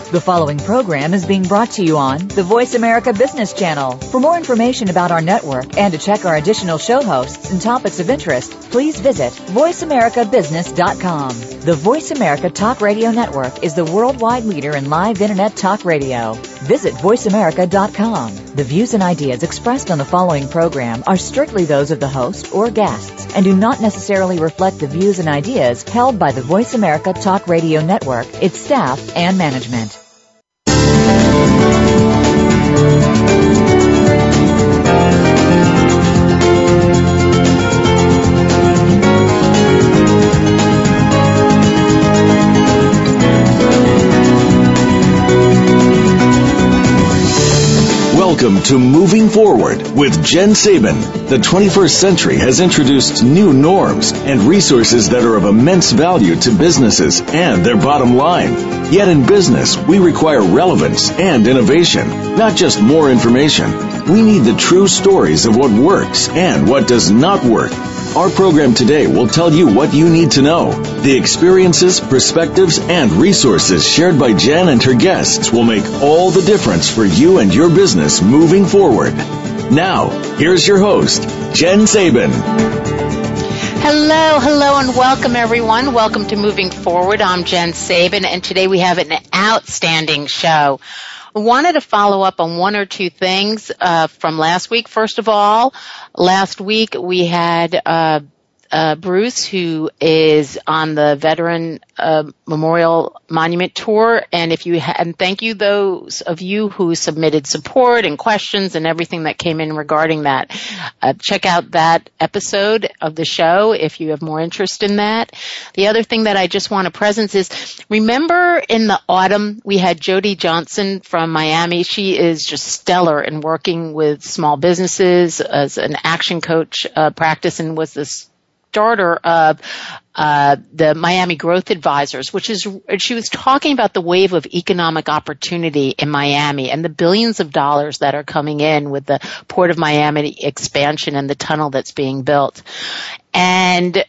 The following program is being brought to you on the Voice America Business Channel. For more information about our network and to check our additional show hosts and topics of interest, please visit voiceamericabusiness.com. The Voice America Talk Radio Network is the worldwide leader in live Internet talk radio. Visit voiceamerica.com. The views and ideas expressed on the following program are strictly those of the host or guests and do not necessarily reflect the views and ideas held by the Voice America Talk Radio Network, its staff, and management. Welcome to Moving Forward with Jen Sabin. The 21st century has introduced new norms and resources that are of immense value to businesses and their bottom line. Yet in business, we require relevance and innovation, not just more information. We need the true stories of what works and what does not work. Our program today will tell you what you need to know. The experiences, perspectives, and resources shared by Jen and her guests will make all the difference for you and your business moving forward. Now, here's your host, Jen Sabin. Hello, and welcome, everyone. Welcome to Moving Forward. I'm Jen Sabin, and today we have an outstanding show. I wanted to follow up on one or two things from last week. First of all, last week we had Bruce, who is on the Veteran Memorial Monument Tour, and thank you those of you who submitted support and questions and everything that came in regarding that. Check out that episode of the show if you have more interest in that. The other thing that I just want to present is, remember in the autumn we had Jody Johnson from Miami. She is just stellar in working with small businesses as an action coach practice, and was this starter of the Miami Growth Advisors, she was talking about the wave of economic opportunity in Miami and the billions of dollars that are coming in with the Port of Miami expansion and the tunnel that's being built. And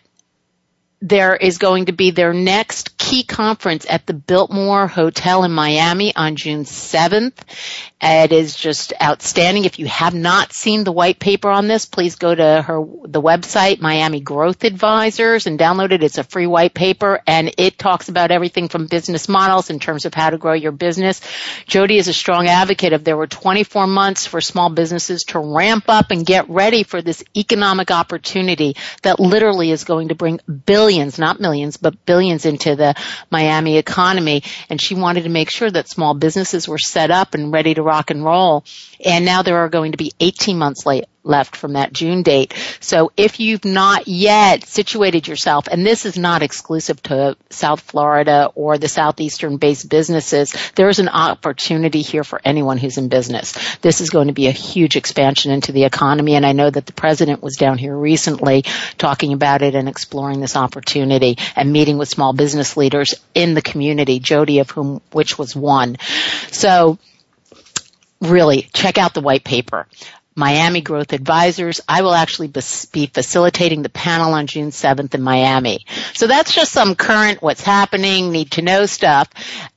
there is going to be their next key conference at the Biltmore Hotel in Miami on June 7th. It is just outstanding. If you have not seen the white paper on this, please go to the website, Miami Growth Advisors, and download it. It's a free white paper, and it talks about everything from business models in terms of how to grow your business. Jody is a strong advocate of there were 24 months for small businesses to ramp up and get ready for this economic opportunity that literally is going to bring billions, not millions, but billions into the Miami economy. And she wanted to make sure that small businesses were set up and ready to rock and roll. And now there are going to be 18 months left from that June date. So if you've not yet situated yourself, and this is not exclusive to South Florida or the southeastern-based businesses, there is an opportunity here for anyone who's in business. This is going to be a huge expansion into the economy, and I know that the president was down here recently talking about it and exploring this opportunity and meeting with small business leaders in the community, Jody of whom which was one. So really, check out the white paper. Miami Growth Advisors. I will actually be facilitating the panel on June 7th in Miami. So that's just some current what's happening, need to know stuff.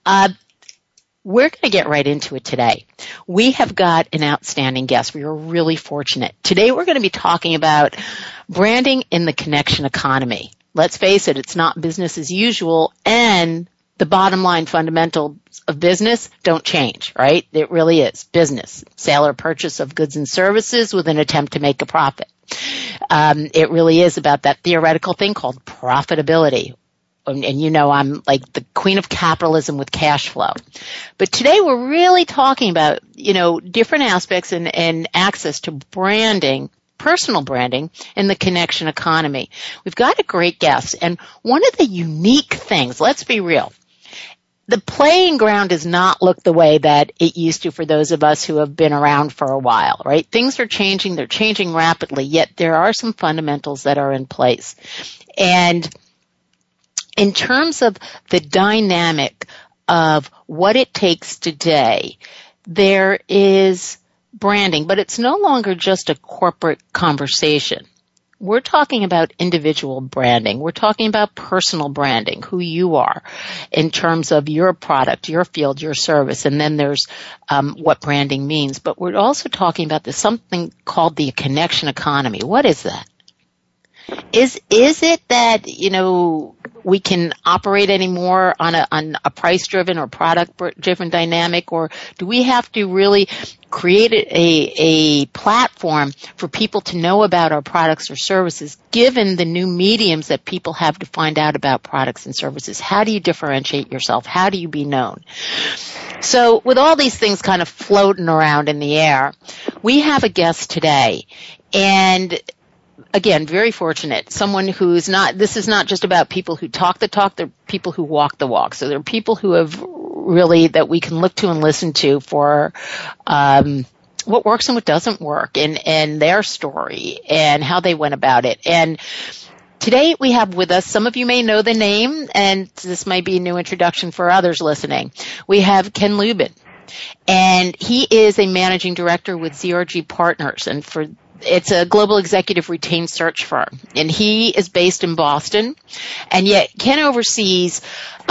We're going to get right into it today. We have got an outstanding guest. We are really fortunate. Today we're going to be talking about branding in the connection economy. Let's face it, it's not business as usual, and the bottom line fundamentals of business don't change, right? It really is business, sale or purchase of goods and services with an attempt to make a profit. It really is about that theoretical thing called profitability. And you know, I'm like the queen of capitalism with cash flow. But today we're really talking about, different aspects and access to branding, personal branding in the connection economy. We've got a great guest, and one of the unique things, let's be real, the playing ground does not look the way that it used to for those of us who have been around for a while, right? Things are changing. They're changing rapidly, yet there are some fundamentals that are in place. And in terms of the dynamic of what it takes today, there is branding, but it's no longer just a corporate conversation. We're talking about individual branding. We're talking about personal branding, who you are in terms of your product, your field, your service, and then there's what branding means. But we're also talking about something called the connection economy. What is that? Is it that, we can operate anymore on a price-driven or product-driven dynamic, or do we have to really create a platform for people to know about our products or services, given the new mediums that people have to find out about products and services? How do you differentiate yourself? How do you be known? So with all these things kind of floating around in the air, we have a guest today, and again, very fortunate. Someone who's this is not just about people who talk the talk, they're people who walk the walk. So they're people who have really, that we can look to and listen to for, what works and what doesn't work and their story and how they went about it. And today we have with us, some of you may know the name, and this might be a new introduction for others listening. We have Ken Lubin, and he is a managing director with ZRG Partners, and it's a global executive retained search firm, and he is based in Boston, and yet Ken oversees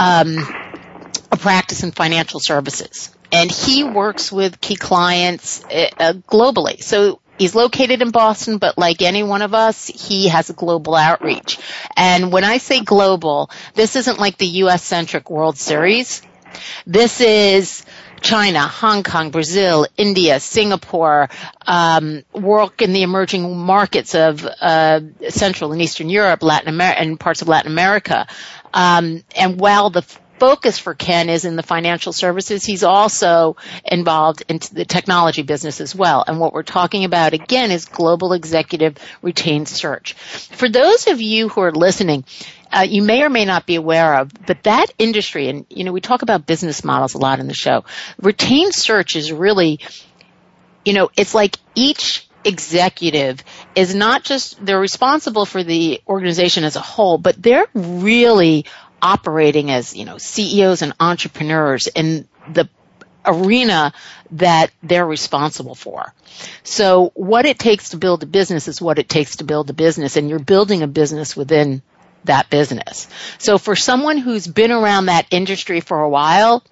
a practice in financial services, and he works with key clients globally. So he's located in Boston, but like any one of us, he has a global outreach. And when I say global, this isn't like the U.S.-centric World Series. This is China, Hong Kong, Brazil, India, Singapore, work in the emerging markets of Central and Eastern Europe, Latin America, and parts of Latin America. And while the focus for Ken is in the financial services, he's also involved in the technology business as well. And what we're talking about, again, is global executive retained search. For those of you who are listening, you may or may not be aware of, but that industry, and we talk about business models a lot in the show. Retained search is really, it's like each executive is not just, they're responsible for the organization as a whole, but they're really operating as, CEOs and entrepreneurs in the arena that they're responsible for. So what it takes to build a business is what it takes to build a business, and you're building a business within that business. So for someone who's been around that industry for a while,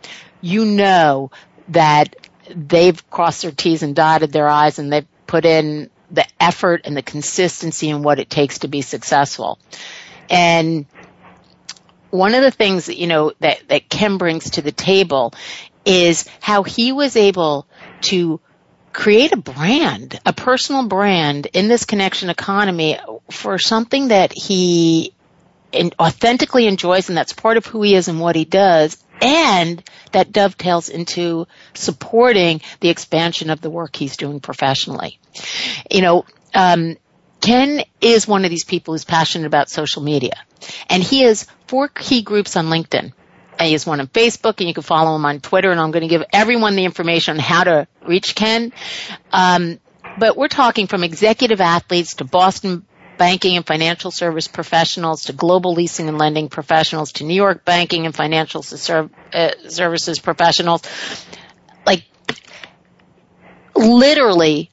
that they've crossed their T's and dotted their I's, and they've put in the effort and the consistency in what it takes to be successful. And one of the things that Ken brings to the table is how he was able to create a brand, a personal brand in this connection economy for something that he authentically enjoys, and that's part of who he is and what he does, and that dovetails into supporting the expansion of the work he's doing professionally. Ken is one of these people who's passionate about social media, and he has 4 key groups on LinkedIn. And he has one on Facebook, and you can follow him on Twitter, and I'm going to give everyone the information on how to reach Ken. But we're talking from executive athletes to Boston banking and financial service professionals to global leasing and lending professionals to New York banking and financial services professionals. Like, literally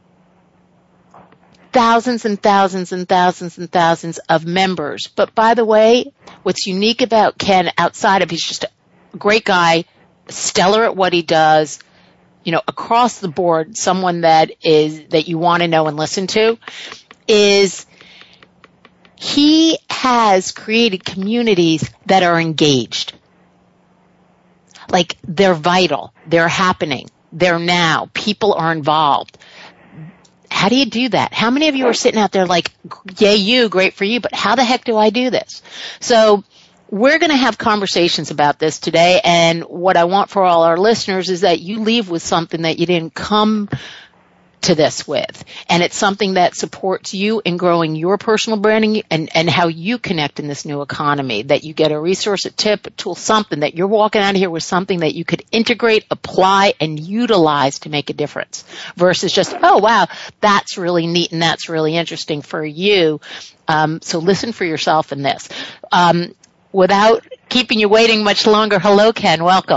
thousands and thousands and thousands and thousands of members. But by the way, what's unique about Ken, outside of he's just a great guy, stellar at what he does, across the board, someone that you want to know and listen to, is he has created communities that are engaged. Like, they're vital, they're happening, they're now, people are involved. How do you do that? How many of you are sitting out there like, yay you, great for you, but how the heck do I do this? So we're going to have conversations about this today, and what I want for all our listeners is that you leave with something that you didn't come to this with, and it's something that supports you in growing your personal branding and how you connect in this new economy, that you get a resource, a tip, a tool, something that you're walking out of here with, something that you could integrate, apply, and utilize to make a difference, versus just, oh wow, that's really neat and that's really interesting for you. So listen for yourself in this. Without keeping you waiting much longer, hello Ken, welcome. Hey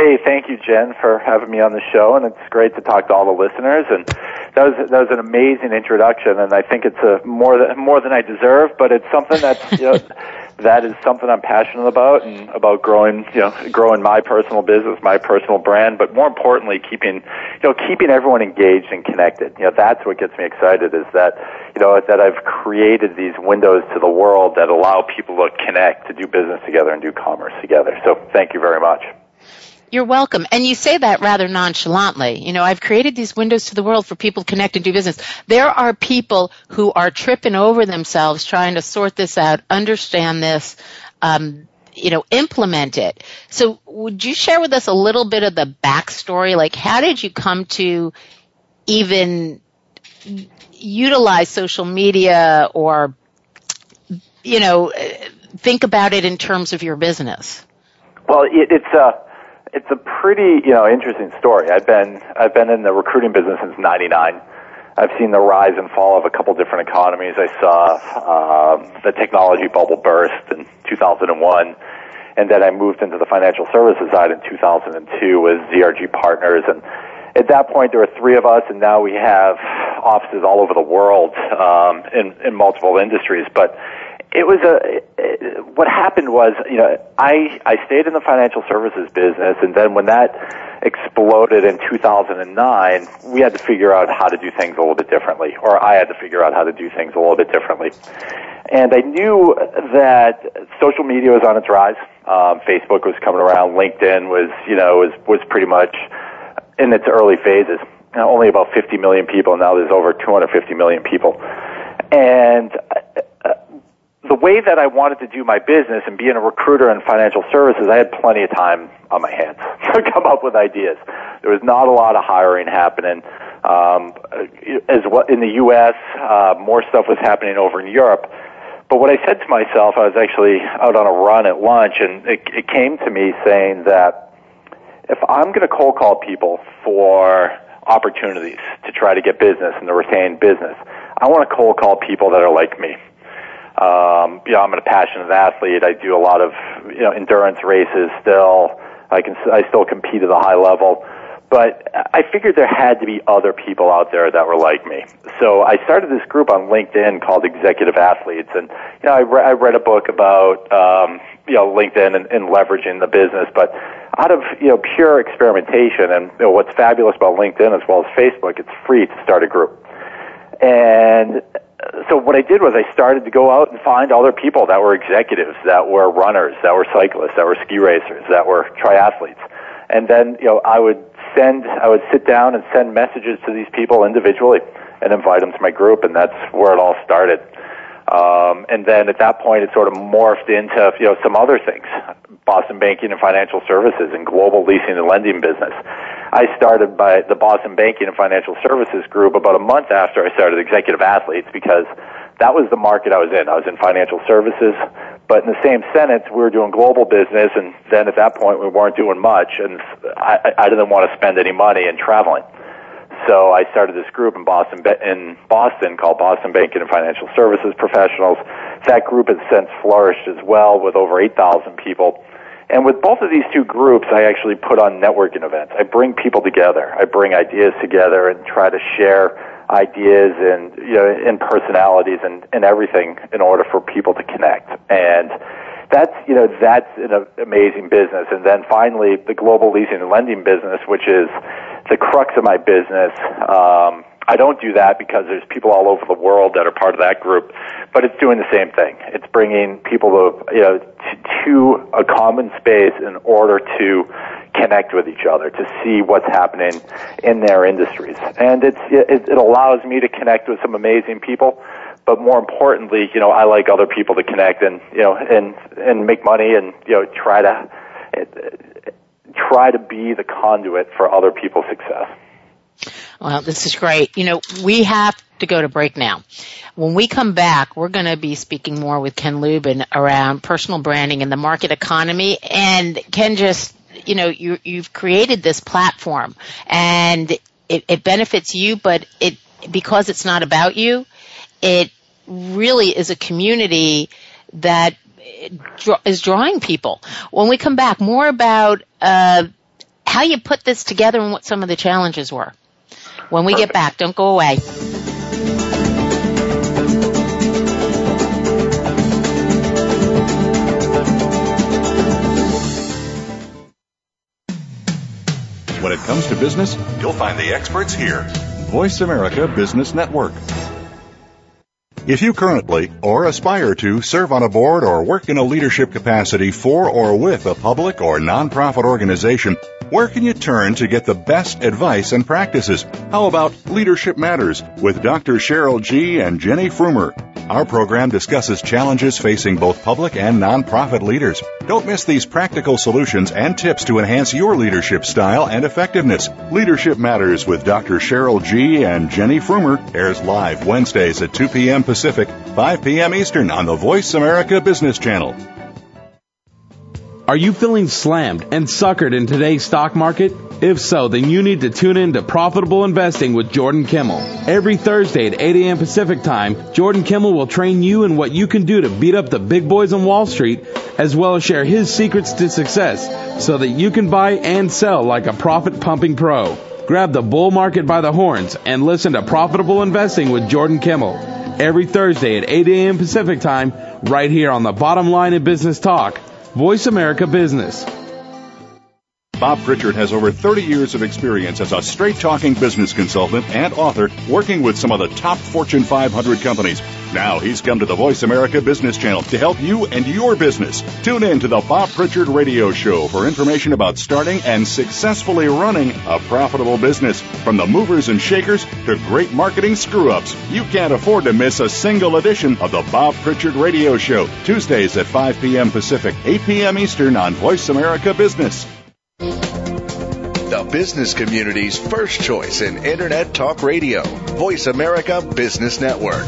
Hey, thank you, Jen, for having me on the show, and it's great to talk to all the listeners. And that was an amazing introduction, and I think it's more than I deserve, but it's something that's that is something I'm passionate about, and about growing my personal business, my personal brand, but more importantly, keeping everyone engaged and connected. That's what gets me excited, is that that I've created these windows to the world that allow people to connect, to do business together and do commerce together. So thank you very much. You're welcome. And you say that rather nonchalantly. I've created these windows to the world for people to connect and do business. There are people who are tripping over themselves trying to sort this out, understand this, implement it. So would you share with us a little bit of the backstory? Like, how did you come to even utilize social media or, think about it in terms of your business? Well, it's a pretty, interesting story. I've been in the recruiting business since '99. I've seen the rise and fall of a couple different economies. I saw the technology bubble burst in 2001, and then I moved into the financial services side in 2002 with ZRG Partners. And at that point, there were three of us, and now we have offices all over the world in multiple industries. But it was what happened was, I stayed in the financial services business, and then when that exploded in 2009, we had to figure out how to do things a little bit differently, or I had to figure out how to do things a little bit differently. And I knew that social media was on its rise. Facebook was coming around. LinkedIn was pretty much in its early phases. Only about 50 million people. Now there's over 250 million people. And the way that I wanted to do my business, and being a recruiter in financial services, I had plenty of time on my hands to come up with ideas. There was not a lot of hiring happening. As well in the U.S., more stuff was happening over in Europe. But what I said to myself, I was actually out on a run at lunch, and it came to me saying that if I'm going to cold call people for opportunities to try to get business and to retain business, I want to cold call people that are like me. I'm a passionate athlete. I do a lot of, endurance races still. I still compete at a high level. But I figured there had to be other people out there that were like me. So I started this group on LinkedIn called Executive Athletes. And, I read a book about, LinkedIn and leveraging the business. But out of, pure experimentation, and what's fabulous about LinkedIn as well as Facebook, it's free to start a group. And so what I did was I started to go out and find other people that were executives, that were runners, that were cyclists, that were ski racers, that were triathletes. And then, I would sit down and send messages to these people individually and invite them to my group, and that's where it all started. And then at that point, it sort of morphed into, some other things, Boston Banking and Financial Services and global leasing and lending business. I started by the Boston Banking and Financial Services group about a month after I started Executive Athletes, because that was the market I was in. I was in financial services, but in the same sentence, we were doing global business, and then at that point, we weren't doing much, and I didn't want to spend any money in traveling. So I started this group in Boston called Boston Banking and Financial Services Professionals. That group has since flourished as well with over 8,000 people. And with both of these two groups, I actually put on networking events. I bring people together. I bring ideas together and try to share ideas and personalities and everything in order for people to connect. And that's an amazing business. And then finally, the global leasing and lending business, which is the crux of my business. I don't do that because there's people all over the world that are part of that group, but it's doing the same thing. It's bringing people to a common space in order to connect with each other, to see what's happening in their industries. And it allows me to connect with some amazing people. But more importantly, I like other people to connect and make money and, try to be the conduit for other people's success. Well, this is great. We have to go to break now. When we come back, we're going to be speaking more with Ken Lubin around personal branding and the market economy. And Ken, just, you've created this platform and it benefits you, but because it's not about you, it really is a community that is drawing people. When we come back, more about how you put this together and what some of the challenges were. When we get back, don't go away. When it comes to business, you'll find the experts here. Voice America Business Network. If you currently or aspire to serve on a board or work in a leadership capacity for or with a public or nonprofit organization, where can you turn to get the best advice and practices? How about Leadership Matters with Dr. Cheryl G. and Jenny Frumer? Our program discusses challenges facing both public and nonprofit leaders. Don't miss these practical solutions and tips to enhance your leadership style and effectiveness. Leadership Matters with Dr. Cheryl G. and Jenny Frumer airs live Wednesdays at 2 p.m. Pacific, 5 p.m. Eastern on the Voice America Business Channel. Are you feeling slammed and suckered in today's stock market? If so, then you need to tune in to Profitable Investing with Jordan Kimmel. Every Thursday at 8 a.m. Pacific Time, Jordan Kimmel will train you in what you can do to beat up the big boys on Wall Street, as well as share his secrets to success so that you can buy and sell like a profit-pumping pro. Grab the bull market by the horns and listen to Profitable Investing with Jordan Kimmel. Every Thursday at 8 a.m. Pacific Time, right here on the Bottom Line in Business Talk, Voice America Business. Bob Pritchard has over 30 years of experience as a straight-talking business consultant and author working with some of the top Fortune 500 companies. Now he's come to the Voice America Business Channel to help you and your business. Tune in to the Bob Pritchard Radio Show for information about starting and successfully running a profitable business. From the movers and shakers to great marketing screw-ups, you can't afford to miss a single edition of the Bob Pritchard Radio Show. Tuesdays at 5 p.m. Pacific, 8 p.m. Eastern on Voice America Business. The business community's first choice in Internet Talk Radio. Voice America Business Network.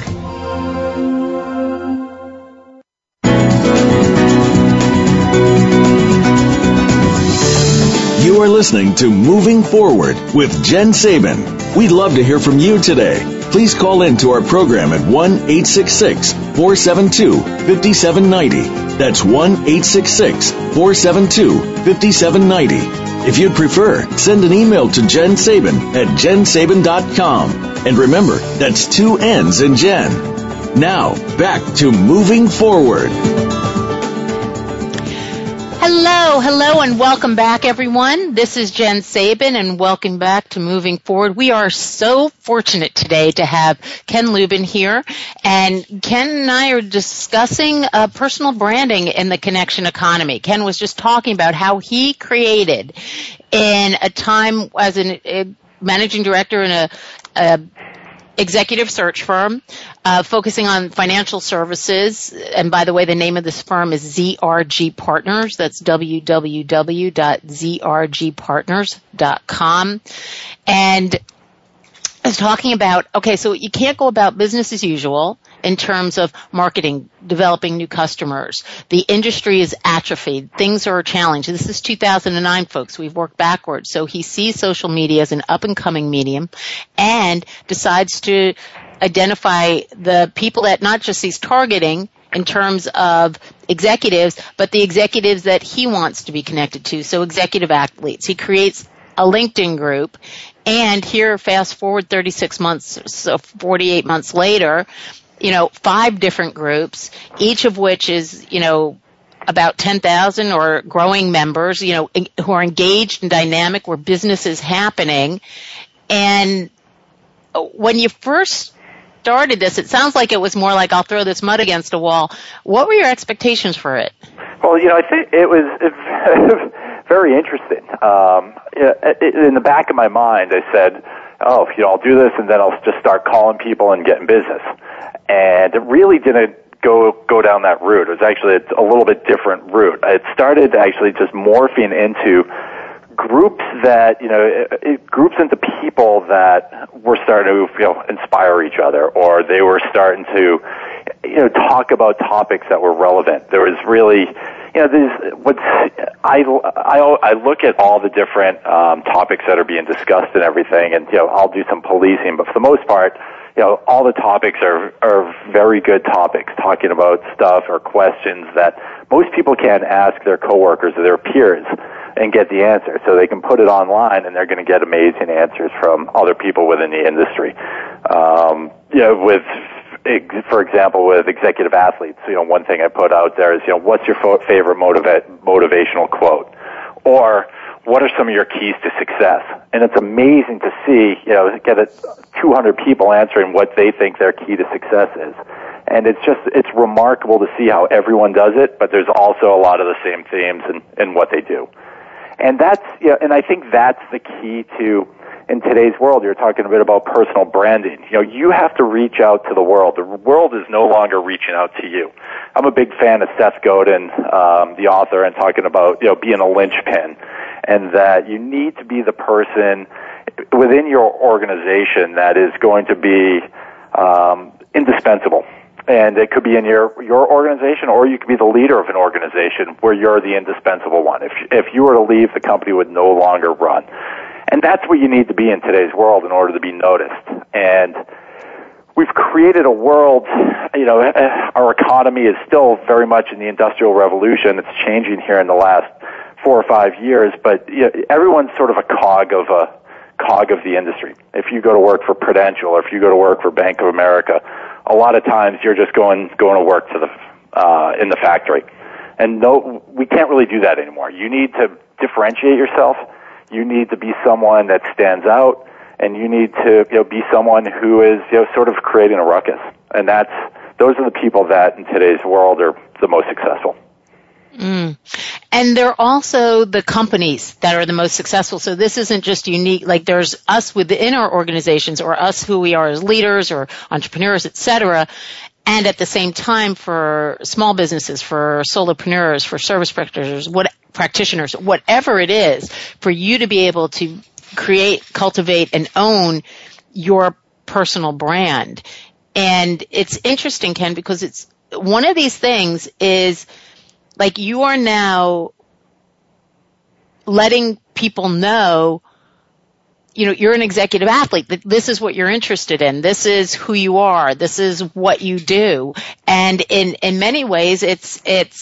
You are listening to Moving Forward with Jen Sabin. We'd love to hear from you today. Please call in to our program at 1-866-472-5790. That's 1-866-472-5790. If you'd prefer, send an email to Jen Sabin at jensabin.com. And remember, that's 2 N's in Jen. Now, back to Moving Forward. Hello, and welcome back, everyone. This is Jen Sabin, and welcome back to Moving Forward. We are so fortunate today to have Ken Lubin here, and Ken and I are discussing personal branding in the connection economy. Ken was just talking about how he created, in a time as a managing director in a executive search firm, focusing on financial services. And by the way, the name of this firm is ZRG Partners. That's www.zrgpartners.com. And I was talking about, okay, so you can't go about business as usual in terms of marketing, developing new customers. The industry is atrophied. Things are a challenge. This is 2009, folks. We've worked backwards. So he sees social media as an up-and-coming medium and decides to identify the people that not just he's targeting in terms of executives, but the executives that he wants to be connected to. So executive athletes. He creates a LinkedIn group. And here, fast forward 36 months, so 48 months later, 5 different groups, each of which is, about 10,000 or growing members, who are engaged and dynamic, where business is happening. And when you first started this, it sounds like it was more like, I'll throw this mud against a wall. What were your expectations for it? Well, I think it was very interesting. In the back of my mind, I said, I'll do this, and then I'll just start calling people and getting business. And it really didn't go down that route. It was actually a little bit different route. It started actually just morphing into groups that, groups into people that were starting to, inspire each other, or they were starting to, talk about topics that were relevant. There was really, I look at all the different topics that are being discussed and everything, and I'll do some policing, but for the most part, all the topics are very good topics, talking about stuff or questions that most people can't ask their coworkers or their peers. and get the answer. So they can put it online, and they're going to get amazing answers from other people within the industry. For example, with executive athletes, one thing I put out there is, what's your favorite motivational quote? Or what are some of your keys to success? And it's amazing to see, get 200 people answering what they think their key to success is. And it's remarkable to see how everyone does it, but there's also a lot of the same themes in what they do. And and I think that's the key to, in today's world, you're talking a bit about personal branding. You have to reach out to the world. The world is no longer reaching out to you. I'm a big fan of Seth Godin, the author, and talking about, being a linchpin, and that you need to be the person within your organization that is going to be indispensable. And it could be in your organization, or you could be the leader of an organization where you're the indispensable one. If you were to leave, the company would no longer run. And that's what you need to be in today's world in order to be noticed. And we've created a world, our economy is still very much in the Industrial Revolution. It's changing here in the last 4 or 5 years, but everyone's sort of a cog of the industry. If you go to work for Prudential, or if you go to work for Bank of America, a lot of times you're just going to work to in the factory. And no, we can't really do that anymore. You need to differentiate yourself. You need to be someone that stands out, and you need to be someone who is sort of creating a ruckus. And those are the people that in today's world are the most successful. Mm. And they're also the companies that are the most successful. So this isn't just unique. Like, there's us within our organizations, or us who we are as leaders or entrepreneurs, et cetera. And at the same time, for small businesses, for solopreneurs, for service practitioners, whatever it is, for you to be able to create, cultivate, and own your personal brand. And it's interesting, Ken, because it's one of these things is, like, you are now letting people know, you're an executive athlete. This is what you're interested in. This is who you are. This is what you do. And in many ways, it's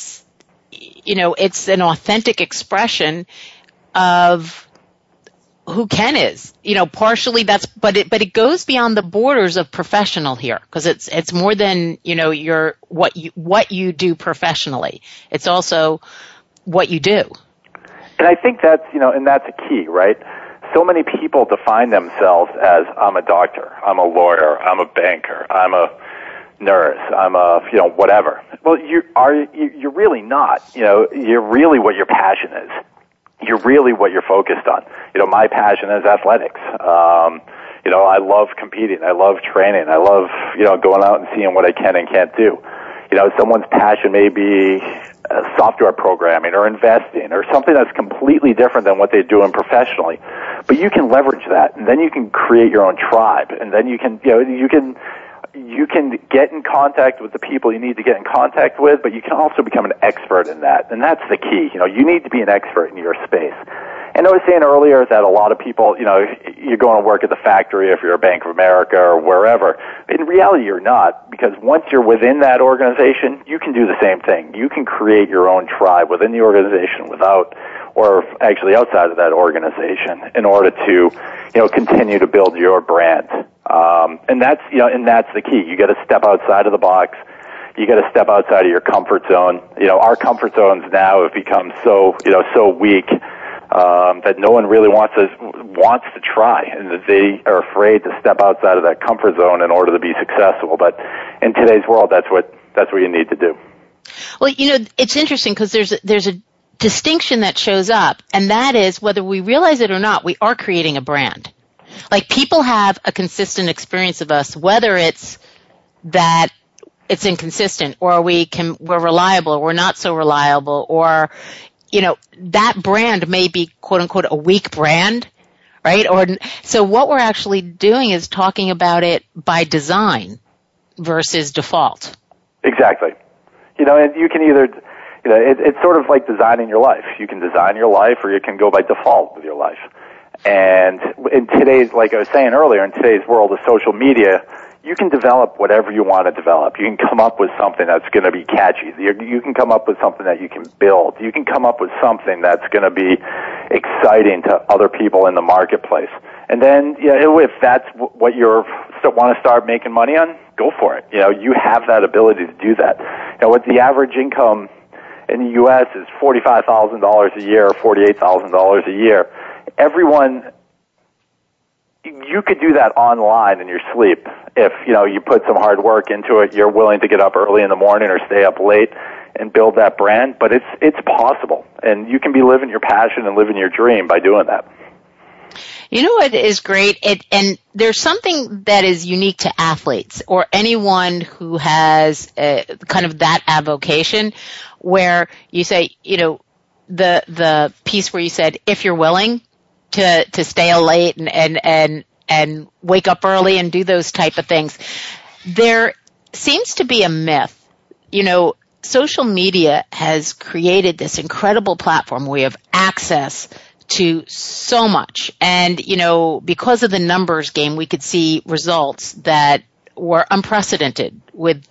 an authentic expression of who Ken is. Partially but it goes beyond the borders of professional here, because it's more than, your what you do professionally. It's also what you do. And I think that's, and that's a key, right? So many people define themselves as, I'm a doctor, I'm a lawyer, I'm a banker, I'm a nurse, I'm a, whatever. Well, you're really not. You're really what your passion is. You're really what you're focused on. My passion is athletics. I love competing. I love training. I love, going out and seeing what I can and can't do. Someone's passion may be software programming or investing or something that's completely different than what they're doing professionally. But you can leverage that, and then you can create your own tribe, and then you can get in contact with the people you need to get in contact with, but you can also become an expert in that. And that's the key. You need to be an expert in your space. And I was saying earlier that a lot of people, you're going to work at the factory if you're a Bank of America or wherever. In reality, you're not, because once you're within that organization, you can do the same thing. You can create your own tribe within the organization or actually outside of that organization in order to, continue to build your brand. And that's the key. You got to step outside of the box. You got to step outside of your comfort zone. Our comfort zones now have become so weak that no one really wants to try, and that they are afraid to step outside of that comfort zone in order to be successful. But in today's world, that's what you need to do. Well, it's interesting because there's a distinction that shows up, and that is, whether we realize it or not, we are creating a brand. Like, people have a consistent experience of us, whether it's that it's inconsistent, or we're reliable, or we're not so reliable, or, that brand may be, quote unquote, a weak brand, right? So what we're actually doing is talking about it by design versus default. Exactly. And you can either, it's sort of like designing your life. You can design your life, or you can go by default with your life. And in today's, like I was saying earlier, in today's world of social media, you can develop whatever you want to develop. You can come up with something that's going to be catchy. You can come up with something that you can build. You can come up with something that's going to be exciting to other people in the marketplace. And then, if that's what you want to start making money on, go for it. You have that ability to do that. What the average income in the U.S. is $45,000 a year, $48,000 a year. Everyone, you could do that online in your sleep if, you put some hard work into it. You're willing to get up early in the morning or stay up late and build that brand. But it's possible. And you can be living your passion and living your dream by doing that. You know what is great? And there's something that is unique to athletes or anyone who has kind of that avocation where you say, the piece where you said, if you're willing to stay late and wake up early and do those type of things, there seems to be a myth. Social media has created this incredible platform where we have access to so much. And, because of the numbers game, we could see results that were unprecedented in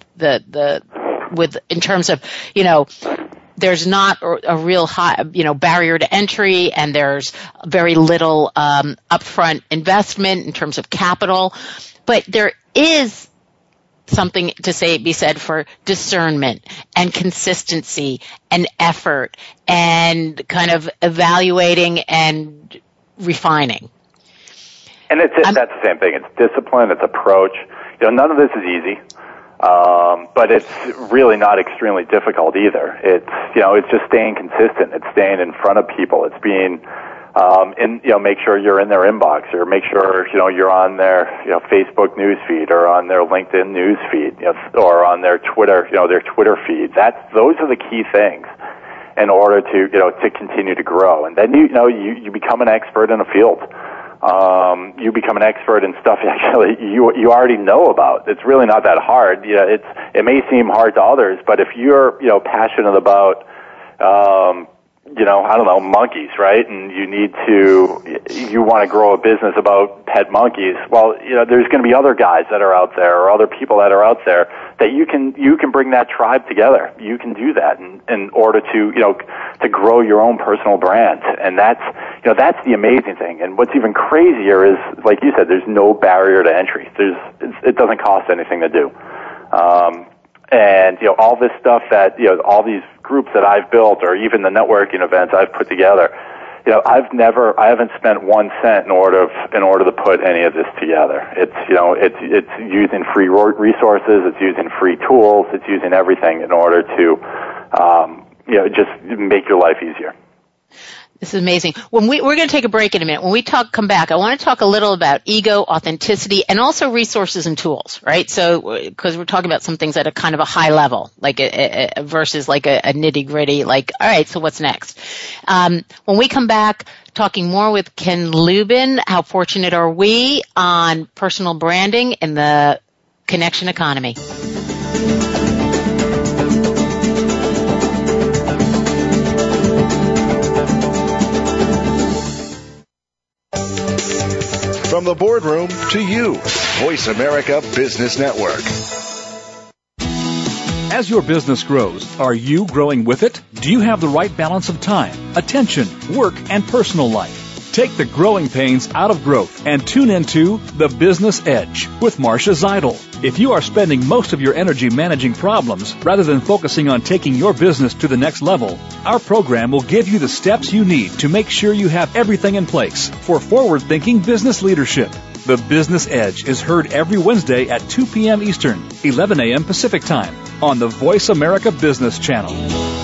terms of, there's not a real high, barrier to entry, and there's very little upfront investment in terms of capital. But there is something to be said for discernment and consistency and effort and kind of evaluating and refining. And that's the same thing. It's discipline, it's approach. None of this is easy. But it's really not extremely difficult either. It's just staying consistent. It's staying in front of people. It's being, make sure you're in their inbox, or make sure, you're on their, Facebook news feed, or on their LinkedIn news feed, or on their Twitter, their Twitter feed. Those are the key things in order to continue to grow. And then, you become an expert in a field. You become an expert in stuff actually you already know about. It's really not that hard. It may seem hard to others, but if you're passionate about monkeys, right? And you want to grow a business about pet monkeys. Well, there's going to be other guys that are out there, or other people that are out there that you can bring that tribe together. You can do that in order to grow your own personal brand. And that's the amazing thing. And what's even crazier is, like you said, there's no barrier to entry. It doesn't cost anything to do. And all this stuff that all these groups that I've built, or even the networking events I've put together, I haven't spent 1 cent in order to put any of this together. It's using free resources, it's using free tools, it's using everything in order to just make your life easier. This is amazing. We're going to take a break in a minute. When we come back, I want to talk a little about ego, authenticity, and also resources and tools, right? So, because we're talking about some things at a kind of a high level, like versus like a nitty gritty, like, all right, so what's next? When we come back, talking more with Ken Lubin, how fortunate are we on personal branding in the connection economy? From the boardroom to you, Voice America Business Network. As your business grows, are you growing with it? Do you have the right balance of time, attention, work, and personal life? Take the growing pains out of growth and tune into The Business Edge with Marcia Zeidel. If you are spending most of your energy managing problems rather than focusing on taking your business to the next level, our program will give you the steps you need to make sure you have everything in place for forward-thinking business leadership. The Business Edge is heard every Wednesday at 2 p.m. Eastern, 11 a.m. Pacific Time on the Voice America Business Channel.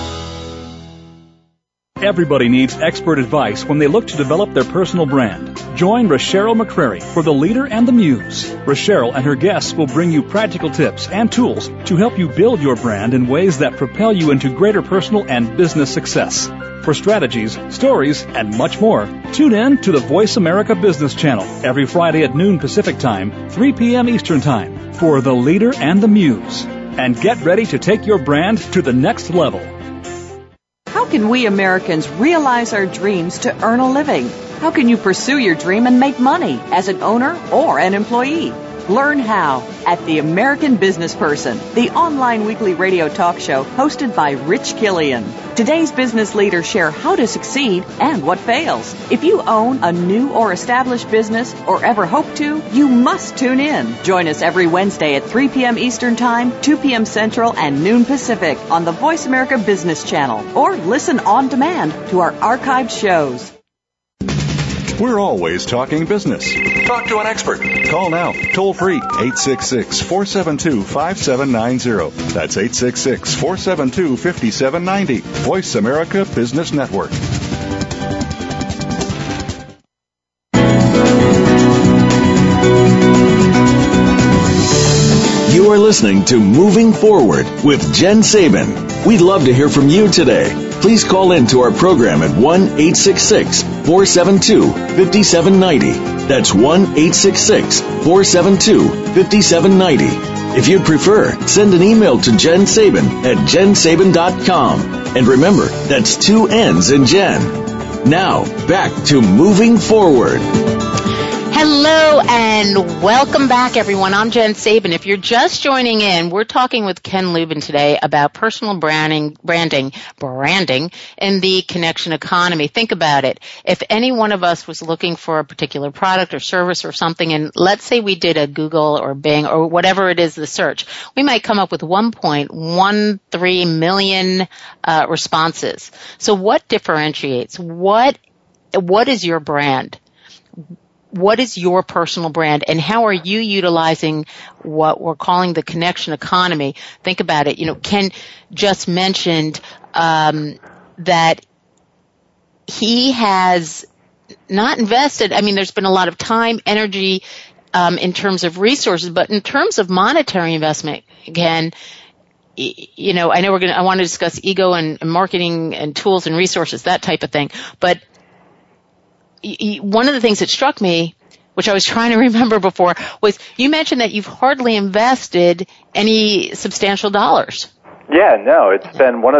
Everybody needs expert advice when they look to develop their personal brand. Join Rochelle McCrary for The Leader and the Muse. Rochelle and her guests will bring you practical tips and tools to help you build your brand in ways that propel you into greater personal and business success. For strategies, stories, and much more, tune in to the Voice America Business Channel every Friday at noon Pacific Time, 3 p.m. Eastern Time for The Leader and the Muse. And get ready to take your brand to the next level. How can we Americans realize our dreams to earn a living? How can you pursue your dream and make money as an owner or an employee? Learn how at The American Business Person, the online weekly radio talk show hosted by Rich Killian. Today's business leaders share how to succeed and what fails. If you own a new or established business or ever hope to, you must tune in. Join us every Wednesday at 3 p.m. Eastern Time, 2 p.m. Central, and noon Pacific on the Voice America Business Channel, or listen on demand to our archived shows. We're always talking business. Talk to an expert. Call now, toll free, 866-472-5790. That's 866-472-5790. Voice America Business Network. You are listening to Moving Forward with Jen Sabin. We'd love to hear from you today. Please call in to our program at 1-866-472-5790. That's 1-866-472-5790. If you'd prefer, send an email to Jen Sabin at jensabin.com. And remember, that's 2 N's in Jen. Now, back to Moving Forward. Hello and welcome back, everyone. I'm Jen Sabin. If you're just joining in, we're talking with Ken Lubin today about personal branding in the connection economy. Think about it. If any one of us was looking for a particular product or service or something, and let's say we did a Google or Bing or whatever it is, the search, we might come up with 1.13 million responses. So what differentiates? What is your brand? What is your personal brand, and how are you utilizing what we're calling the connection economy? Think about it. Ken just mentioned that he has not invested. I mean, there's been a lot of time, energy in terms of resources, but in terms of monetary investment, again, I know I want to discuss ego and marketing and tools and resources, that type of thing, but one of the things that struck me, which I was trying to remember before, was you mentioned that you've hardly invested any substantial dollars. Yeah, no, it's been one of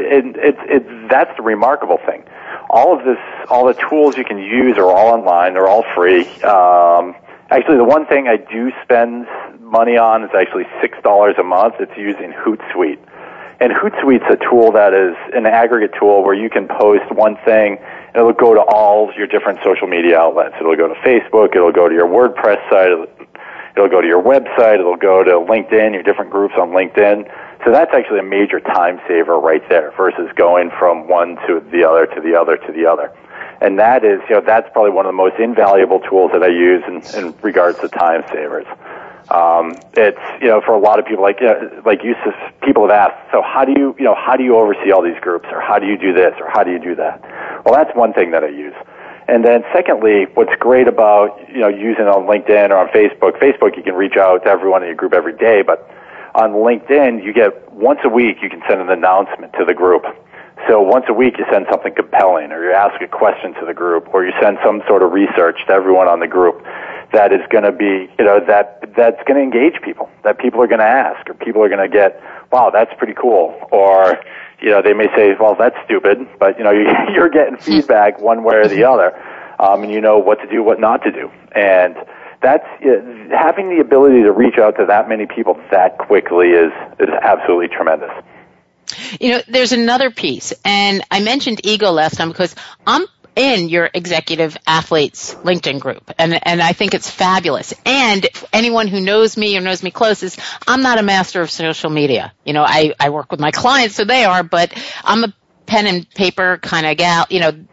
that's the remarkable thing. All the tools you can use are all online. They're all free. Actually, the one thing I do spend money on is actually $6 a month. It's using Hootsuite. And Hootsuite's a tool that is an aggregate tool where you can post one thing, and it'll go to all your different social media outlets. It'll go to Facebook, it'll go to your WordPress site, it'll go to your website, it'll go to LinkedIn, your different groups on LinkedIn. So that's actually a major time saver right there versus going from one to the other to the other to the other. And that is, that's probably one of the most invaluable tools that I use in regards to time savers. It's, for a lot of people, like you, people have asked, so how do you oversee all these groups, or how do you do this, or how do you do that? Well, that's one thing that I use. And then secondly, what's great about, using on LinkedIn or on Facebook, you can reach out to everyone in your group every day, but on LinkedIn, you get once a week, you can send an announcement to the group. So once a week, you send something compelling, or you ask a question to the group, or you send some sort of research to everyone on the group that is going to be, that's going to engage people, that people are going to ask, or people are going to get, wow, that's pretty cool, or, they may say, well, that's stupid, but, you're getting feedback one way or the other, and you know what to do, what not to do. And that's, having the ability to reach out to that many people that quickly is absolutely tremendous. There's another piece, and I mentioned ego last time because I'm in your executive athletes LinkedIn group, and I think it's fabulous. And anyone who knows me or knows me close is I'm not a master of social media. I work with my clients, so they are, but I'm a pen and paper kind of gal,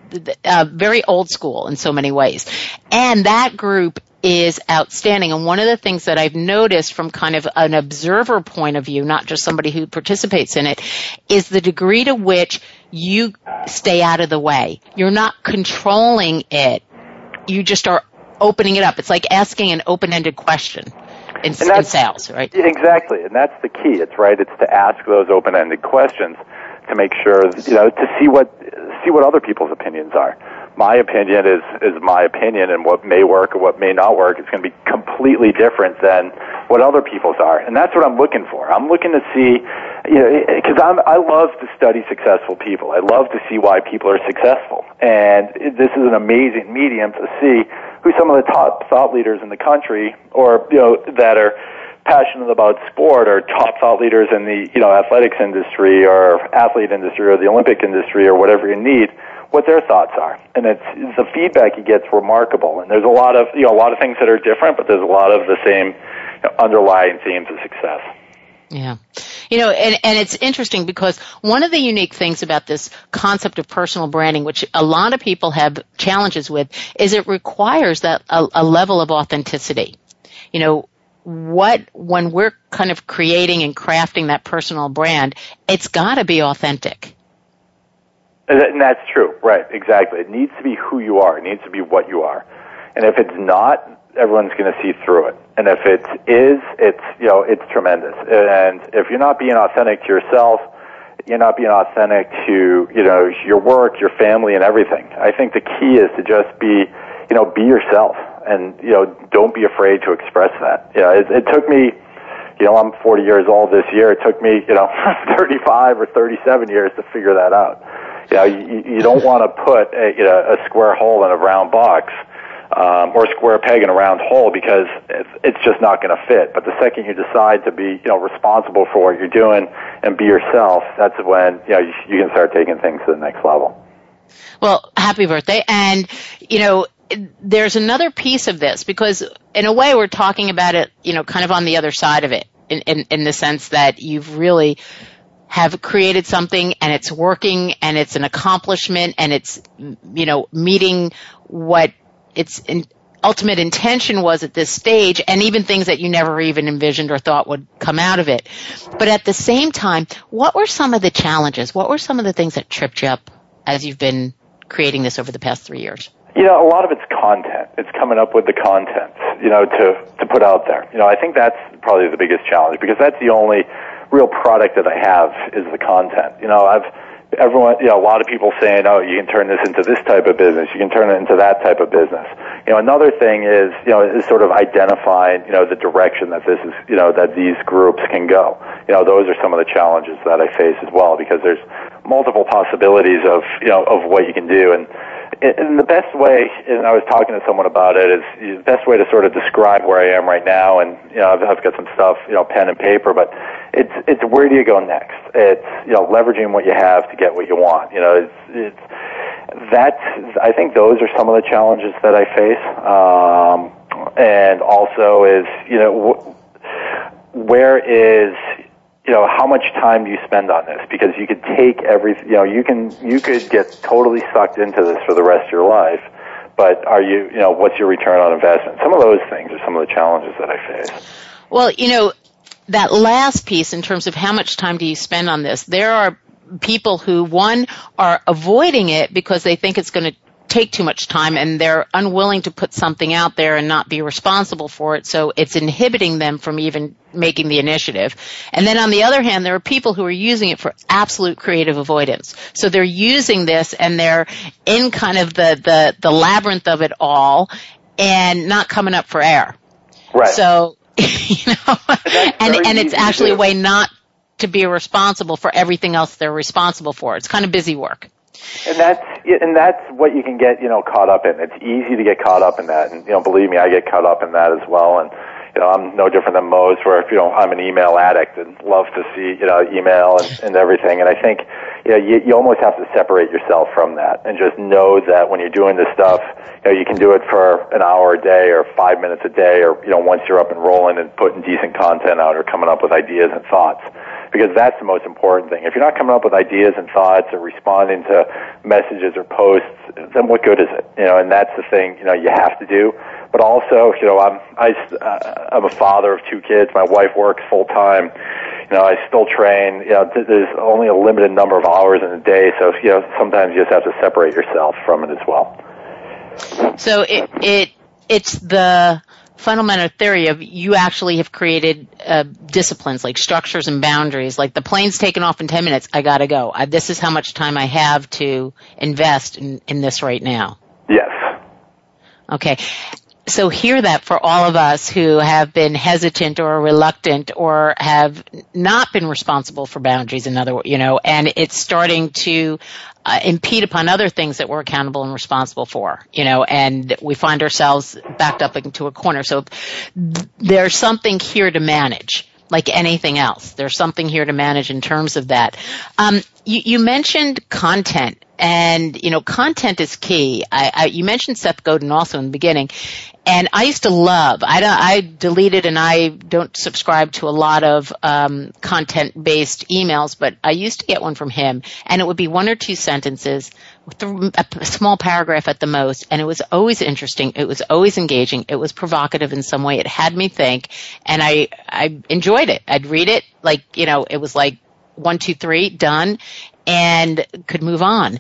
very old school in so many ways. And that group is outstanding. And one of the things that I've noticed from kind of an observer point of view, not just somebody who participates in it, is the degree to which you stay out of the way. You're not controlling it. You just are opening it up. It's like asking an open-ended question in sales, right? Exactly. And that's the key. It's to ask those open-ended questions to make sure, to see what other people's opinions are. My opinion is my opinion, and what may work or what may not work is going to be completely different than what other people's are. And that's what I'm looking for. I'm looking to see, because I love to study successful people. I love to see why people are successful. And this is an amazing medium to see who some of the top thought leaders in the country, or that are passionate about sport, or top thought leaders in the athletics industry or athlete industry or the Olympic industry or whatever you need, what their thoughts are. And it's the feedback you get's remarkable. And there's a lot of things that are different, but there's a lot of the same underlying themes of success. Yeah. And it's interesting because one of the unique things about this concept of personal branding, which a lot of people have challenges with, is it requires that a level of authenticity. When we're kind of creating and crafting that personal brand, it's got to be authentic. And that's true, right, exactly. It needs to be who you are. It needs to be what you are. And if it's not, everyone's going to see through it. And if it is, it's tremendous. And if you're not being authentic to yourself, you're not being authentic to, your work, your family, and everything. I think the key is to just be yourself, and, don't be afraid to express that. It took me, I'm 40 years old this year. It took me, 35 or 37 years to figure that out. You don't want to put a square hole in a round box, or a square peg in a round hole, because it's just not going to fit. But the second you decide to be, responsible for what you're doing and be yourself, that's when, you can start taking things to the next level. Well, happy birthday. And, there's another piece of this, because in a way we're talking about it, kind of on the other side of it, in the sense that you've really have created something and it's working and it's an accomplishment and it's, meeting what its ultimate intention was at this stage, and even things that you never even envisioned or thought would come out of it. But at the same time, what were some of the challenges? What were some of the things that tripped you up as you've been creating this over the past 3 years? A lot of it's content. It's coming up with the content, to put out there. I think that's probably the biggest challenge, because that's the only real product that I have is the content. A lot of people saying, oh, you can turn this into this type of business, you can turn it into that type of business. Another thing is sort of identifying, the direction that this is, that these groups can go. Those are some of the challenges that I face as well, because there's multiple possibilities of what you can do. And the best way, and I was talking to someone about it, is the best way to sort of describe where I am right now, and I've got some stuff, pen and paper, but it's where do you go next? It's leveraging what you have to get what you want. I think those are some of the challenges that I face, and also is where is how much time do you spend on this? Because you could take you could get totally sucked into this for the rest of your life, but are you, what's your return on investment? Some of those things are some of the challenges that I face. Well, that last piece in terms of how much time do you spend on this, there are people who, one, are avoiding it because they think it's going to take too much time and they're unwilling to put something out there and not be responsible for it, so it's inhibiting them from even making the initiative. And then on the other hand, there are people who are using it for absolute creative avoidance. So they're using this and they're in kind of the labyrinth of it all and not coming up for air. Right. So, and it's actually a way not to be responsible for everything else they're responsible for. It's kind of busy work. And that's what you can get, caught up in. It's easy to get caught up in that. And, believe me, I get caught up in that as well. And, I'm no different than most, where, I'm an email addict and love to see, email and everything. And I think, you almost have to separate yourself from that and just know that when you're doing this stuff, you can do it for an hour a day or 5 minutes a day, or, once you're up and rolling and putting decent content out or coming up with ideas and thoughts. Because that's the most important thing. If you're not coming up with ideas and thoughts or responding to messages or posts, then what good is it? And that's the thing, you have to do. But also, I'm a father of 2 kids. My wife works full time. I still train. There's only a limited number of hours in a day, so sometimes you just have to separate yourself from it as well. So it's the fundamental theory of you actually have created disciplines like structures and boundaries. Like the plane's taken off in 10 minutes, I got to go. This is how much time I have to invest in this right now. Yes. Okay. So hear that for all of us who have been hesitant or reluctant or have not been responsible for boundaries, and it's starting to impede upon other things that we're accountable and responsible for, and we find ourselves backed up into a corner. So there's something here to manage. Like anything else, there's something here to manage in terms of that. You mentioned content, and content is key. You mentioned Seth Godin also in the beginning, and I used to love. I deleted and I don't subscribe to a lot of content-based emails, but I used to get one from him, and it would be 1 or 2 sentences, a small paragraph at the most, and it was always interesting. It was always engaging. It was provocative in some way. It had me think, and I enjoyed it. I'd read it it was like 1, 2, 3, done, and could move on.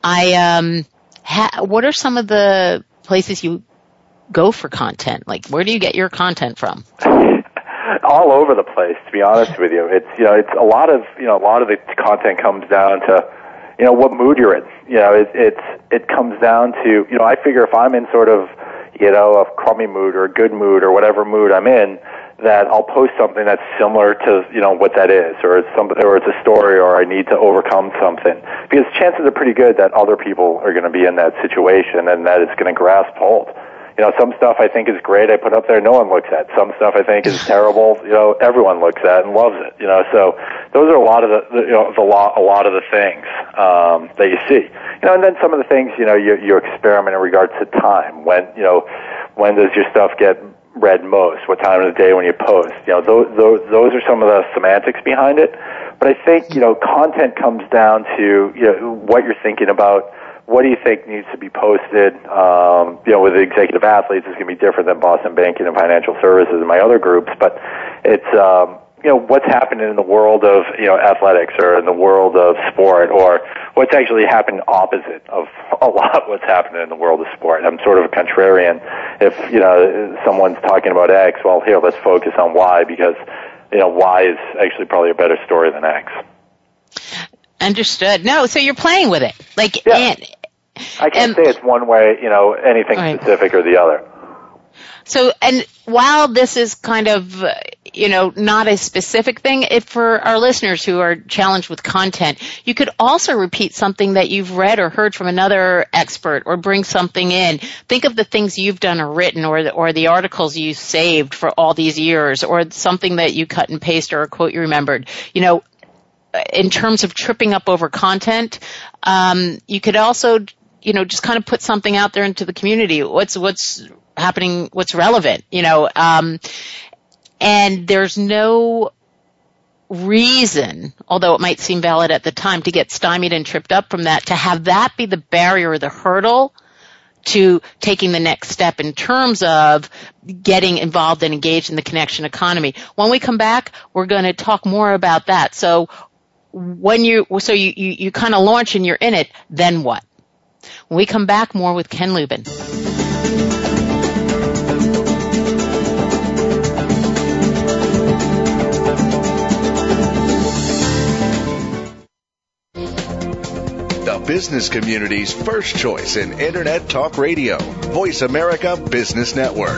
What are some of the places you go for content? Like, where do you get your content from? All over the place, to be honest with you. It's it's a lot of the content comes down to what mood you're in. It comes down to I figure if I'm in sort of a crummy mood or a good mood or whatever mood I'm in, that I'll post something that's similar to what that is, or it's a story, or I need to overcome something, because chances are pretty good that other people are going to be in that situation and that it's going to grasp hold. Some stuff I think is great, I put up there, no one looks at. Some stuff I think is terrible, everyone looks at and loves it. So those are a lot of the things that you see. And then some of the things you experiment in regards to time. When does your stuff get read most? What time of the day when you post? Those are some of the semantics behind it. But I think content comes down to what you're thinking about. What do you think needs to be posted? With the executive athletes, it's going to be different than Boston Banking and Financial Services and my other groups. But it's what's happening in the world of athletics, or in the world of sport, or what's actually happening opposite of a lot what's happening in the world of sport. I'm sort of a contrarian. If someone's talking about X, well, here, let's focus on Y, because Y is actually probably a better story than X. Understood. No, so you're playing with it. I can't say it's one way, anything right. Specific or the other. So, and while this is kind of, not a specific thing, if for our listeners who are challenged with content, you could also repeat something that you've read or heard from another expert, or bring something in. Think of the things you've done or written, or the articles you saved for all these years, or something that you cut and paste, or a quote you remembered. In terms of tripping up over content, you could also, just kind of put something out there into the community. What's happening, what's relevant, and there's no reason, although it might seem valid at the time, to get stymied and tripped up from that, to have that be the barrier or the hurdle to taking the next step in terms of getting involved and engaged in the connection economy. When we come back, we're going to talk more about that. So when you kind of launch and you're in it, then what? When we come back, more with Ken Lubin. The business community's first choice in Internet Talk Radio. Voice America Business Network.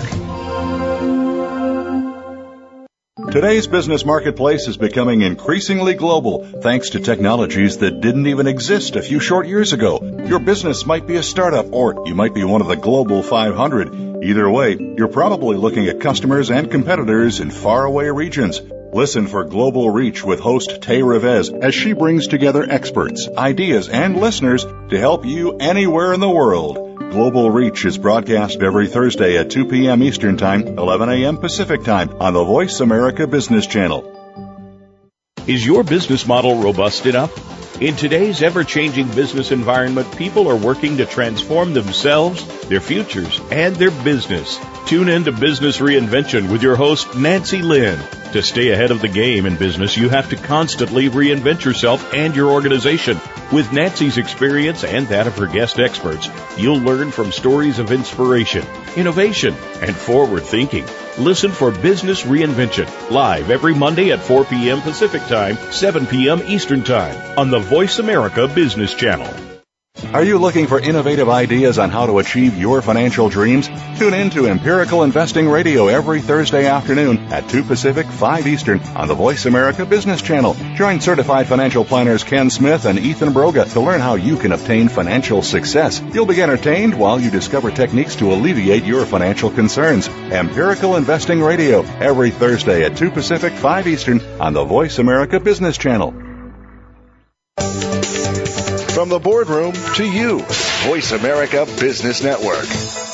Today's business marketplace is becoming increasingly global thanks to technologies that didn't even exist a few short years ago. Your business might be a startup, or you might be one of the Global 500. Either way, you're probably looking at customers and competitors in faraway regions. Listen for Global Reach with host Tay Revez as she brings together experts, ideas, and listeners to help you anywhere in the world. Global Reach is broadcast every Thursday at 2 p.m. Eastern Time, 11 a.m. Pacific Time on the Voice America Business Channel. Is your business model robust enough? In today's ever-changing business environment, people are working to transform themselves, their futures, and their business. Tune in to Business Reinvention with your host, Nancy Lynn. To stay ahead of the game in business, you have to constantly reinvent yourself and your organization. With Nancy's experience and that of her guest experts, you'll learn from stories of inspiration, innovation, and forward thinking. Listen for Business Reinvention, live every Monday at 4 p.m. Pacific Time, 7 p.m. Eastern Time on the Voice America Business Channel. Are you looking for innovative ideas on how to achieve your financial dreams? Tune in to Empirical Investing Radio every Thursday afternoon at 2 Pacific, 5 Eastern on the Voice America Business Channel. Join certified financial planners Ken Smith and Ethan Broga to learn how you can obtain financial success. You'll be entertained while you discover techniques to alleviate your financial concerns. Empirical Investing Radio every Thursday at 2 Pacific, 5 Eastern on the Voice America Business Channel. From the boardroom to you, Voice America Business Network.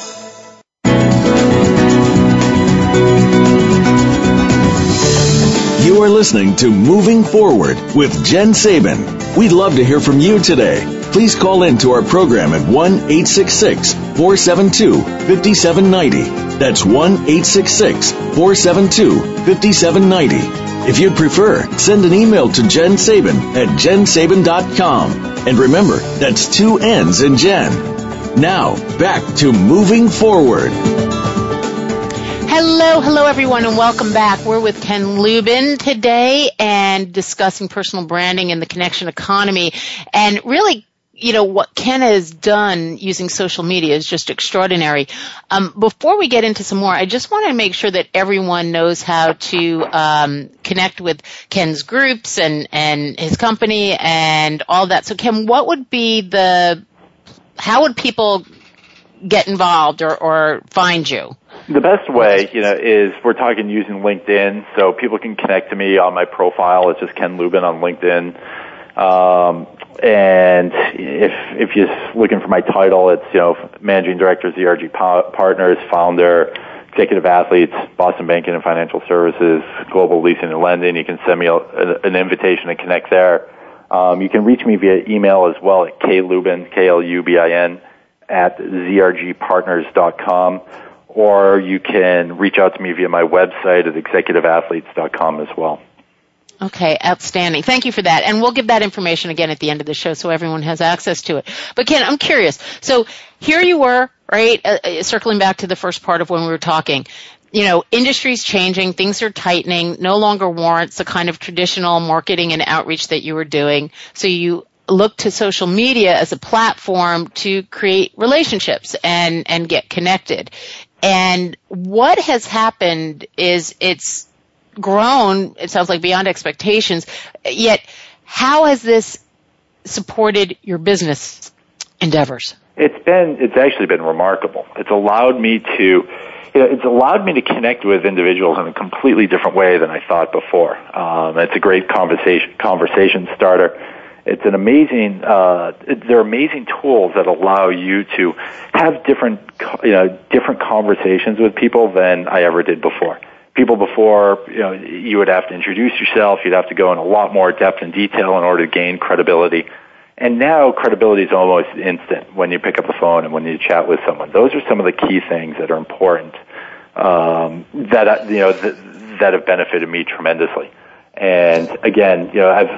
You are listening to Moving Forward with Jen Sabin. We'd love to hear from you today. Please call in to our program at 1-866-472-5790. That's 1-866-472-5790. If you'd prefer, send an email to Jen Sabin at jensabin.com. And remember, that's 2 N's in Jen. Now, back to Moving Forward. Hello everyone, and welcome back. We're with Ken Lubin today and discussing personal branding and the connection economy. And really, what Ken has done using social media is just extraordinary. Before we get into some more, I just want to make sure that everyone knows how to connect with Ken's groups and his company and all that. So, Ken, what would be how would people get involved or find you? The best way, is we're talking using LinkedIn, so people can connect to me on my profile. It's just Ken Lubin on LinkedIn. And if you're looking for my title, it's, Managing Director, ZRG Partners, Founder, Executive Athletes, Boston Banking and Financial Services, Global Leasing and Lending. You can send me an invitation to connect there. You can reach me via email as well at klubin, KLUBIN, at zrgpartners.com. Or you can reach out to me via my website at executiveathletes.com as well. Okay, outstanding. Thank you for that. And we'll give that information again at the end of the show so everyone has access to it. But Ken, I'm curious. So here you were, right, circling back to the first part of when we were talking. Industry's changing, things are tightening, no longer warrants the kind of traditional marketing and outreach that you were doing. So you look to social media as a platform to create relationships and get connected. And what has happened is it's grown, it sounds like, beyond expectations. Yet, how has this supported your business endeavors? It's actually been remarkable. It's allowed me to connect with individuals in a completely different way than I thought before. It's a great conversation starter. It's an amazing, they're amazing tools that allow you to have different conversations with people than I ever did before. People before, you would have to introduce yourself, you'd have to go in a lot more depth and detail in order to gain credibility. And now credibility is almost instant when you pick up the phone and when you chat with someone. Those are some of the key things that are important, that have benefited me tremendously. And again,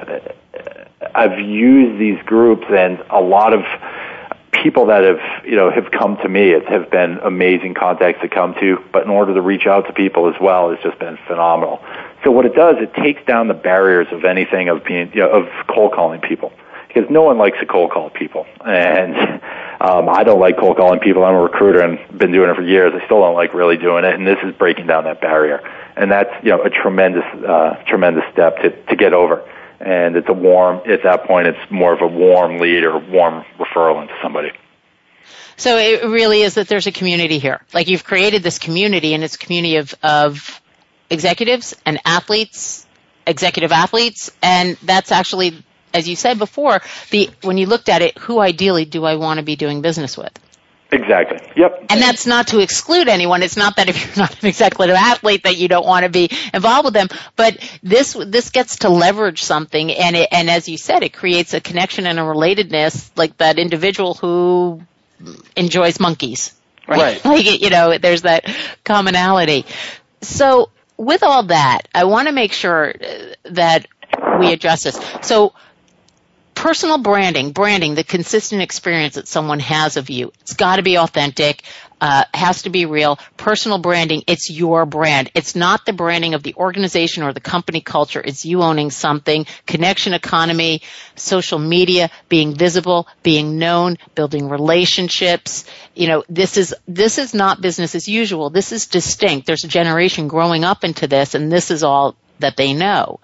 I've used these groups, and a lot of people that have come to me, have been amazing contacts to come to, but in order to reach out to people as well, it's just been phenomenal. So what it does, it takes down the barriers of anything of cold calling people, because no one likes to cold call people. And I don't like cold calling people. I'm a recruiter and been doing it for years. I still don't like really doing it, and this is breaking down that barrier. And that's, a tremendous step to get over. And at that point, it's more of a warm lead or warm referral into somebody. So it really is that there's a community here. Like, you've created this community, and it's a community of executives and athletes, executive athletes, and that's actually, as you said before, when you looked at it, who ideally do I want to be doing business with? Exactly. Yep. And that's not to exclude anyone. It's not that if you're not an executive athlete that you don't want to be involved with them. But this gets to leverage something, and as you said, it creates a connection and a relatedness, like that individual who enjoys monkeys, right? Like, there's that commonality. So with all that, I want to make sure that we address this. So personal branding, the consistent experience that someone has of you, it's got to be authentic. has to be real. Personal branding, it's your brand. It's not the branding of the organization or the company culture. It's you owning something. Connection economy, social media, being visible, being known, building relationships. This is not business as usual. This is distinct. There's a generation growing up into this, and this is all that they know.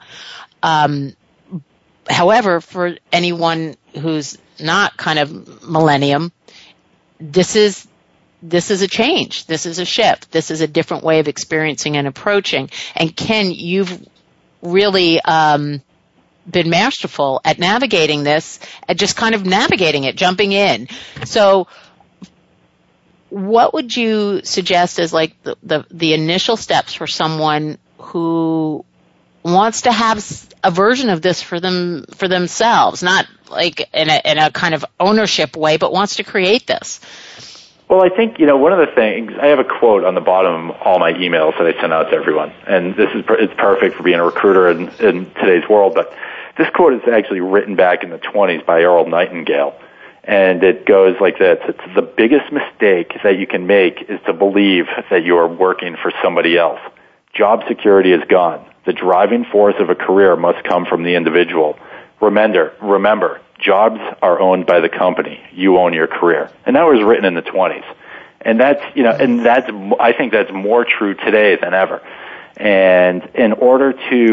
However, for anyone who's not kind of millennium, this is a change. This is a shift. This is a different way of experiencing and approaching. And Ken, you've really been masterful at navigating this, at just kind of navigating it, jumping in. So what would you suggest as like the initial steps for someone who wants to have a version of this for themselves, not like in a kind of ownership way, but wants to create this? Well, I think, one of the things, I have a quote on the bottom of all my emails that I send out to everyone, and it's perfect for being a recruiter in today's world, but this quote is actually written back in the 1920s by Earl Nightingale, and it goes like this: it's the biggest mistake that you can make is to believe that you are working for somebody else. Job security is gone. The driving force of a career must come from the individual. Remember, jobs are owned by the company. You own your career. And that was written in the 1920s. And I think that's more true today than ever. And in order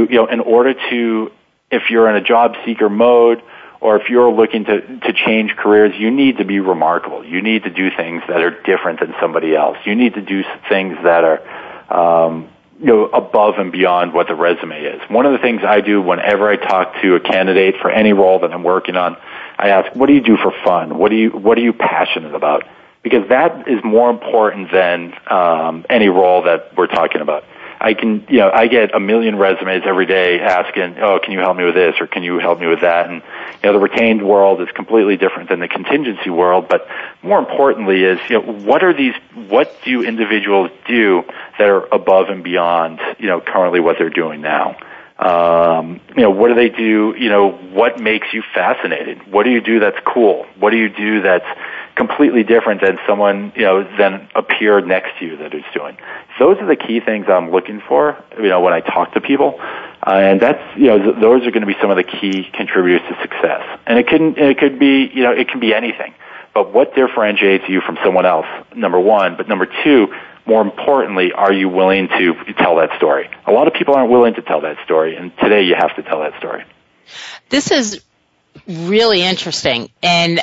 to, if you're in a job seeker mode, or if you're looking to change careers, you need to be remarkable. You need to do things that are different than somebody else. You need to do things that are, above and beyond what the resume is. One of the things I do whenever I talk to a candidate for any role that I'm working on, I ask, what do you do for fun? What are you passionate about? Because that is more important than any role that we're talking about. I get a million resumes every day asking, oh, can you help me with this, or can you help me with that? And the retained world is completely different than the contingency world. But more importantly is, what do individuals do that are above and beyond, currently what they're doing now? What do they do? What makes you fascinated? What do you do that's cool? What do you do that's completely different than someone, than a peer next to you that is doing? Those are the key things I'm looking for, when I talk to people. And that's, those are going to be some of the key contributors to success. And it could be, it can be anything. But what differentiates you from someone else, number one. But number two, more importantly, are you willing to tell that story? A lot of people aren't willing to tell that story, and today you have to tell that story. This is really interesting. And,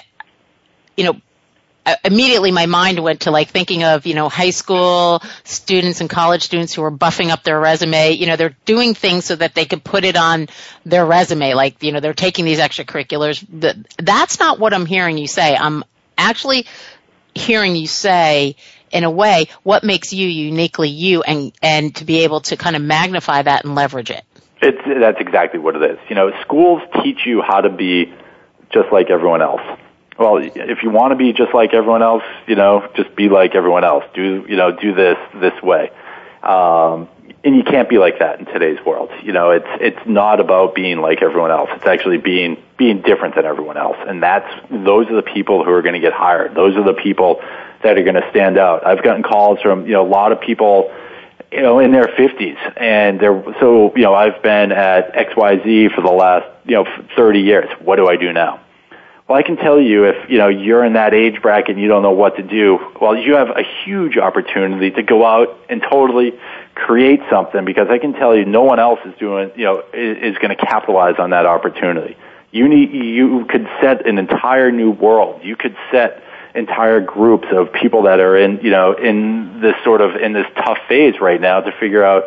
immediately my mind went to thinking of, high school students and college students who are buffing up their resume. They're doing things so that they could put it on their resume. They're taking these extracurriculars. That's not what I'm hearing you say. I'm actually hearing you say, in a way, what makes you uniquely you, and to be able to kind of magnify that and leverage it. That's exactly what it is. Schools teach you how to be just like everyone else. Well, if you want to be just like everyone else, just be like everyone else. Do this way. And you can't be like that in today's world. It's not about being like everyone else. It's actually being different than everyone else. And those are the people who are going to get hired. Those are the people that are going to stand out. I've gotten calls from, a lot of people, in their 50s, and I've been at XYZ for the last, 30 years. What do I do now? Well, I can tell you if, you're in that age bracket and you don't know what to do, well, you have a huge opportunity to go out and totally create something, because I can tell you no one else is doing, is going to capitalize on that opportunity. You could set an entire new world. You could set entire groups of people that are in this tough phase right now to figure out,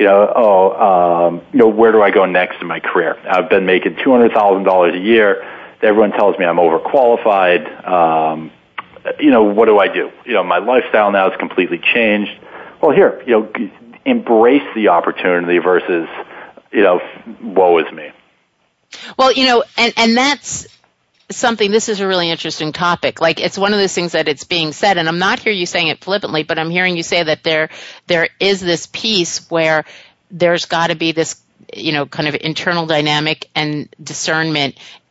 where do I go next in my career? I've been making $200,000 a year. Everyone tells me I'm overqualified. What do I do? My lifestyle now has completely changed. Well, here, embrace the opportunity versus, woe is me. Well, and that's something, this is a really interesting topic. It's one of those things that it's being said, and I'm not hearing you saying it flippantly, but I'm hearing you say that there is this piece where there's got to be this, kind of internal dynamic and discernment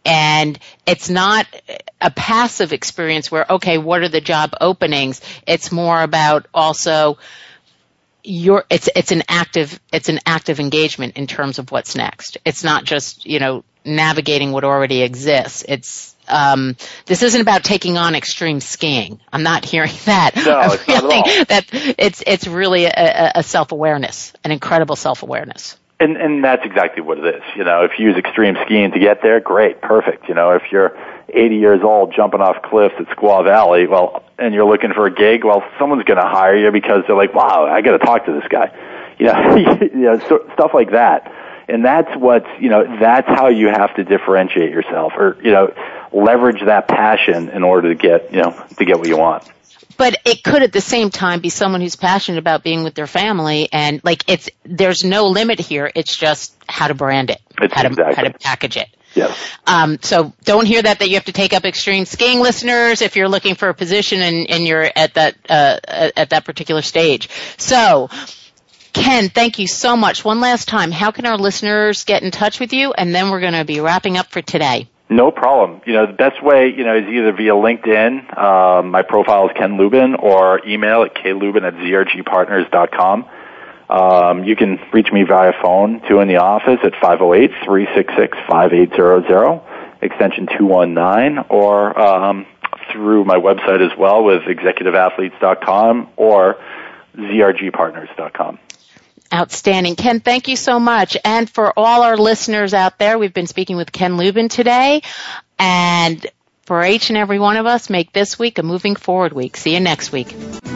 And it's not a passive experience where, okay, what are the job openings? It's more about also it's an active engagement in terms of what's next. It's not just, navigating what already exists. It's this isn't about taking on extreme skiing. I'm not hearing that. No, it's not at all. That it's really a self-awareness, an incredible self-awareness. And that's exactly what it is. If you use extreme skiing to get there, great, perfect. If you're 80 years old jumping off cliffs at Squaw Valley, well, and you're looking for a gig, well, someone's going to hire you because they're like, wow, I got to talk to this guy. Stuff like that. And that's that's how you have to differentiate yourself, or leverage that passion in order to get what you want. But it could at the same time be someone who's passionate about being with their family, and there's no limit here. It's just how to brand it, how to package it. Yes. So don't hear that you have to take up extreme skiing, listeners, if you're looking for a position and you're at that particular stage. So, Ken, thank you so much. One last time, how can our listeners get in touch with you? And then we're going to be wrapping up for today. No problem. The best way, is either via LinkedIn. My profile is Ken Lubin, or email at klubin@zrgpartners.com. You can reach me via phone, too, in the office at 508-366-5800, extension 219, or through my website as well with executiveathletes.com or zrgpartners.com. Outstanding. Ken, thank you so much. And for all our listeners out there, we've been speaking with Ken Lubin today. And for each and every one of us, make this week a moving forward week. See you next week.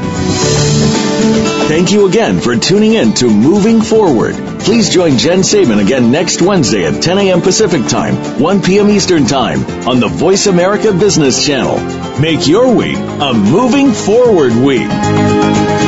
Thank you again for tuning in to Moving Forward. Please join Jen Sabin again next Wednesday at 10 a.m. Pacific Time, 1 p.m. Eastern Time on the Voice America Business Channel. Make your week a Moving Forward week.